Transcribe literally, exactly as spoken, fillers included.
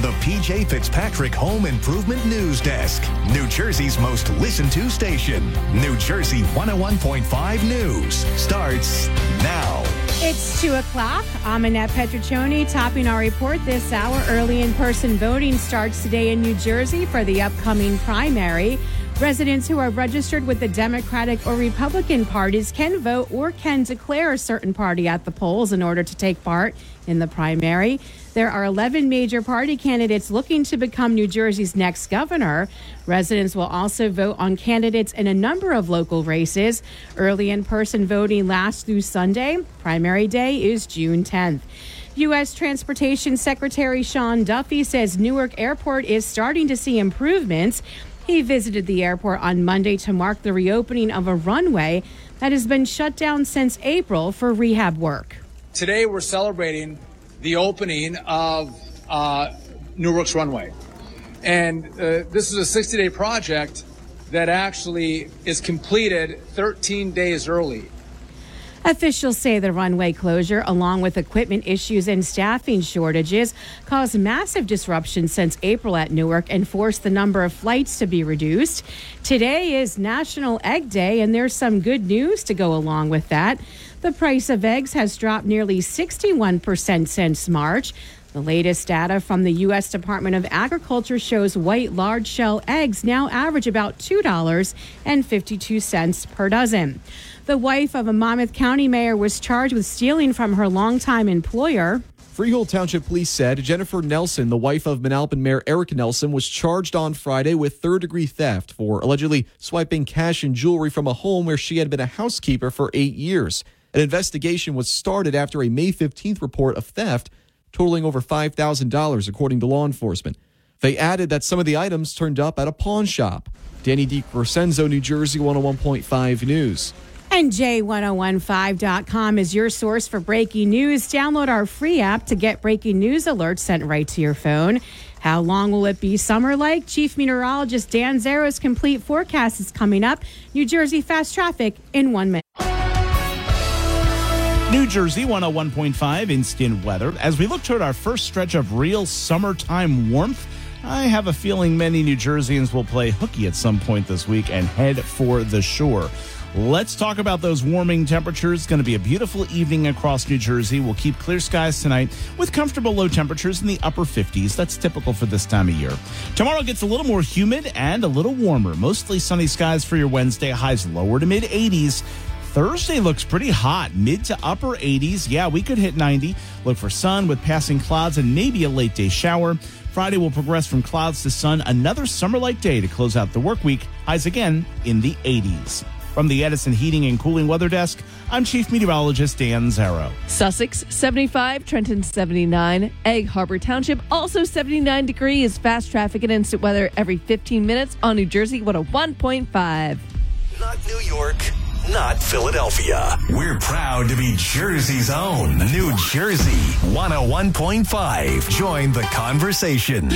the P J Fitzpatrick Home Improvement News Desk, New Jersey's most listened to station. New Jersey one oh one point five News starts now. It's two o'clock. I'm Annette Petriccioni, topping our report this hour. Early in-person voting starts today in New Jersey for the upcoming primary. Residents who are registered with the Democratic or Republican parties can vote or can declare a certain party at the polls in order to take part in the primary. There are eleven major party candidates looking to become New Jersey's next governor. Residents will also vote on candidates in a number of local races. Early in-person voting lasts through Sunday. Primary day is June tenth. U S Transportation Secretary Sean Duffy says Newark Airport is starting to see improvements. He visited the airport on Monday to mark the reopening of a runway that has been shut down since April for rehab work. Today we're celebrating the opening of uh, Newark's runway. And uh, this is a sixty-day project that actually is completed thirteen days early. Officials say the runway closure, along with equipment issues and staffing shortages, caused massive disruption since April at Newark and forced the number of flights to be reduced. Today is National Egg Day, and there's some good news to go along with that. The price of eggs has dropped nearly sixty-one percent since March. The latest data from the U S Department of Agriculture shows white large shell eggs now average about two dollars and fifty-two cents per dozen. The wife of a Monmouth County mayor was charged with stealing from her longtime employer. Freehold Township Police said Jennifer Nelson, the wife of Manalapan Mayor Eric Nelson, was charged on Friday with third-degree theft for allegedly swiping cash and jewelry from a home where she had been a housekeeper for eight years. An investigation was started after a May fifteenth report of theft totaling over five thousand dollars, according to law enforcement. They added that some of the items turned up at a pawn shop. Danny DiCrescenzo, New Jersey one oh one point five News. And J ten fifteen dot com is your source for breaking news. Download our free app to get breaking news alerts sent right to your phone. How long will it be summer like? Chief Meteorologist Dan Zero's complete forecast is coming up. New Jersey fast traffic in one minute. New Jersey one oh one point five instant weather. As we look toward our first stretch of real summertime warmth, I have a feeling many New Jerseyans will play hooky at some point this week and head for the shore. Let's talk about those warming temperatures. It's going to be a beautiful evening across New Jersey. We'll keep clear skies tonight with comfortable low temperatures in the upper fifties. That's typical for this time of year. Tomorrow gets a little more humid and a little warmer. Mostly sunny skies for your Wednesday. Highs lower to mid eighties. Thursday looks pretty hot, mid to upper eighties. Yeah, we could hit ninety. Look for sun with passing clouds and maybe a late day shower. Friday will progress from clouds to sun. Another summer-like day to close out the work week. Highs again in the eighties. From the Edison Heating and Cooling Weather Desk, I'm Chief Meteorologist Dan Zero. Sussex, seventy-five, Trenton, seventy-nine, Egg Harbor Township, also seventy-nine degrees. Fast traffic and instant weather every fifteen minutes on New Jersey one oh one point five. Not New York, not Philadelphia. We're proud to be Jersey's own New Jersey one oh one point five. Join the conversation.